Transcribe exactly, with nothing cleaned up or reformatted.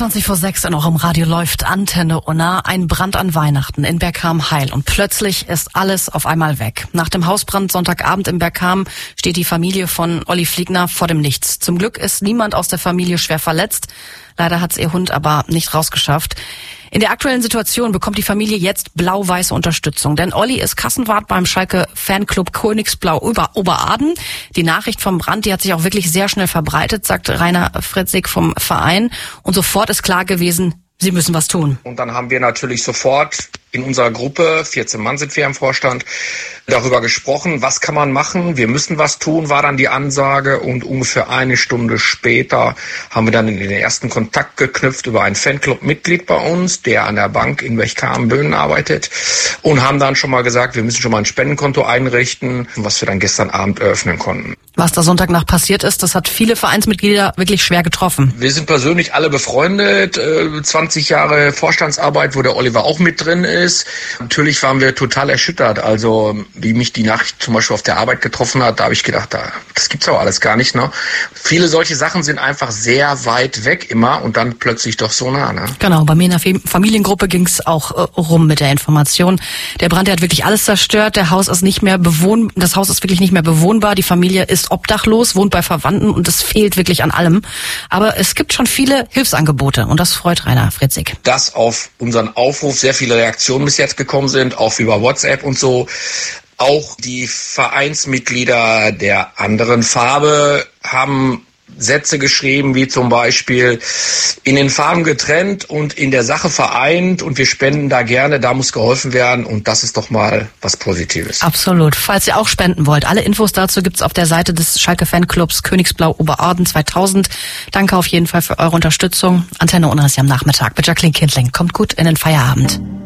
zwanzig vor sechs und auch im Radio läuft Antenne Unna. Ein Brand an Weihnachten in Bergkamen-Heil und plötzlich ist alles auf einmal weg. Nach dem Hausbrand Sonntagabend in Bergkamen steht die Familie von Olli Fliegner vor dem Nichts. Zum Glück ist niemand aus der Familie schwer verletzt. Leider hat's ihr Hund aber nicht rausgeschafft. In der aktuellen Situation bekommt die Familie jetzt blau-weiße Unterstützung, denn Olli ist Kassenwart beim Schalke-Fanclub Königsblau Ober- Oberaden. Die Nachricht vom Brand, die hat sich auch wirklich sehr schnell verbreitet, sagt Rainer Fritzig vom Verein. Und sofort ist klar gewesen, sie müssen was tun. Und dann haben wir natürlich sofort in unserer Gruppe, vierzehn Mann sind wir im Vorstand, darüber gesprochen, was kann man machen, wir müssen was tun, war dann die Ansage. Und ungefähr eine Stunde später haben wir dann in den ersten Kontakt geknüpft über ein Fanclub-Mitglied bei uns, der an der Bank in Bergkamen-Böhnen arbeitet, und haben dann schon mal gesagt, wir müssen schon mal ein Spendenkonto einrichten, was wir dann gestern Abend eröffnen konnten. Was da Sonntagnacht passiert ist, das hat viele Vereinsmitglieder wirklich schwer getroffen. Wir sind persönlich alle befreundet, zwanzig Jahre Vorstandsarbeit, wo der Oliver auch mit drin ist. Natürlich waren wir total erschüttert. Also wie mich die Nachricht zum Beispiel auf der Arbeit getroffen hat, da habe ich gedacht, das gibt's aber alles gar nicht. Ne? Viele solche Sachen sind einfach sehr weit weg immer und dann plötzlich doch so nah. Ne? Genau, bei mir in der Familiengruppe ging's auch äh, rum mit der Information. Der Brand, der hat wirklich alles zerstört. Der Haus ist nicht mehr bewohn, das Haus ist wirklich nicht mehr bewohnbar. Die Familie ist obdachlos, wohnt bei Verwandten und es fehlt wirklich an allem. Aber es gibt schon viele Hilfsangebote und das freut Rainer Fritzig. Dass auf unseren Aufruf sehr viele Reaktionen bis jetzt gekommen sind, auch über WhatsApp und so. Auch die Vereinsmitglieder der anderen Farbe haben Sätze geschrieben, wie zum Beispiel in den Farben getrennt und in der Sache vereint und wir spenden da gerne, da muss geholfen werden und das ist doch mal was Positives. Absolut. Falls ihr auch spenden wollt, alle Infos dazu gibt's auf der Seite des Schalke-Fanclubs Königsblau Oberaden zweitausend. Danke auf jeden Fall für eure Unterstützung. Antenne Unna ist ja am Nachmittag mit Jacqueline Kindling. Kommt gut in den Feierabend.